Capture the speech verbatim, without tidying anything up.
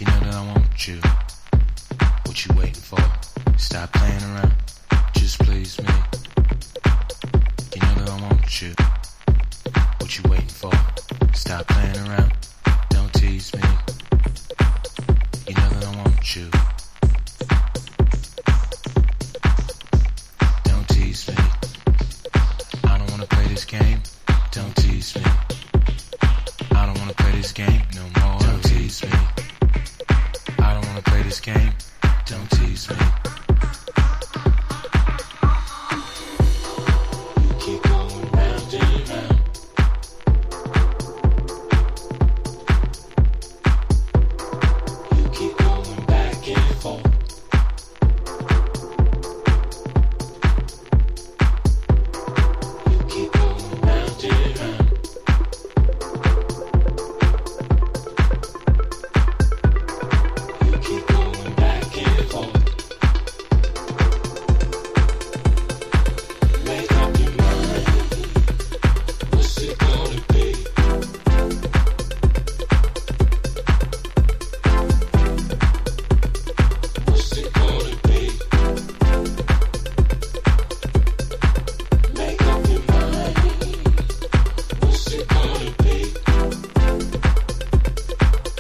You know that I want you. What you waiting for? Stop playing around. Just please me. You know that I want you. What you waiting for? Stop playing around. Don't tease me.